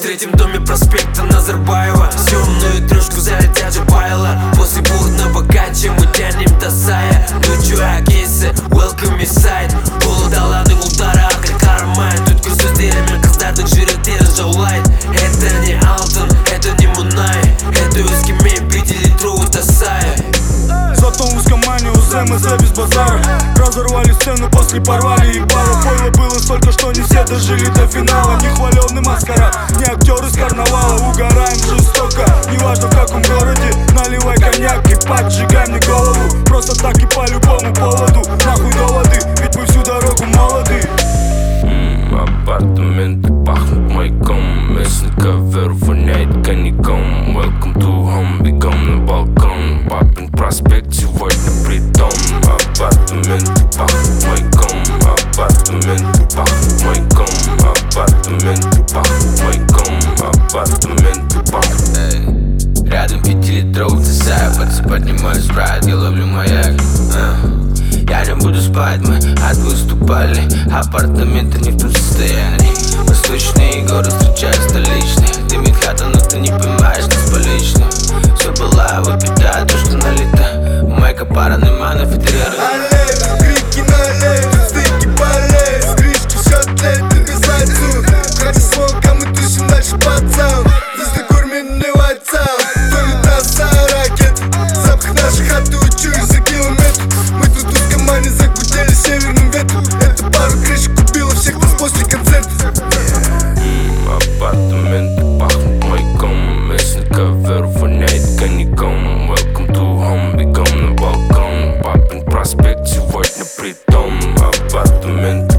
третьем доме проспекта Назарбаева. Съемную трешку залетят же байла. После бурного кача мы тянем до сая. Ну чувак, есі, welcome inside. Қолдаладың ұлдары ақыр қарамай. Түткір сөздерімен қыздардың жүректері жаулайды. Это не алтын, это не мұнай. Это өскемен, битили трогают тасая. Зато в узкомане у ЗМЗ без базара. Разорвали сцену, после порвали ебало. Пойло было столько, что не все дожили до финала. Не хваленый маскарад, не актер из карнавала. Угораем жестоко, неважно в каком городе. Наливай коньяк и поджигай мне голову. Просто так и по любому поводу. Нахуй доводы, ведь мы всю дорогу молоды. Апартаменты пахнут маяком. Местный ковер воняет коньяком. Welcome to home, бегом на балкон. Папин проспект сегодня притом. Апартаменты пахнут маяком. Апартаменты пахнут маяком. Апартаменты пахнут маяком. Апартаменты пахнут. Рядом 5-литровый тесая. Поднимаю спрайт, я ловлю маяк. Я не буду спать, мы отвыступали. Апартаменты не в том состоянии. Восточные горы встречают столичные. Дымит хата, но ты не понимаешь нас полично. Все была выпита, то что налито. У майка пара нейманов и треры. Аллей, крики на аллей, тут стыки по аллее. С крышки все тлеет, ты без зайцу. Хотя с волком мы тусим дальше пацан. Звезды курменный вайцан. Тонет нас ракет. Запах нашей хаты учусь за километр. Мы тут в узкомане закутили северным ветром. Это пару крышек убило всех нас после концерта. Апартаменты пахнут маяком. Местный ковер воняет коньяком. Welcome to home, бегом на балкон. Папин проспект сегодня притом. Апартаменты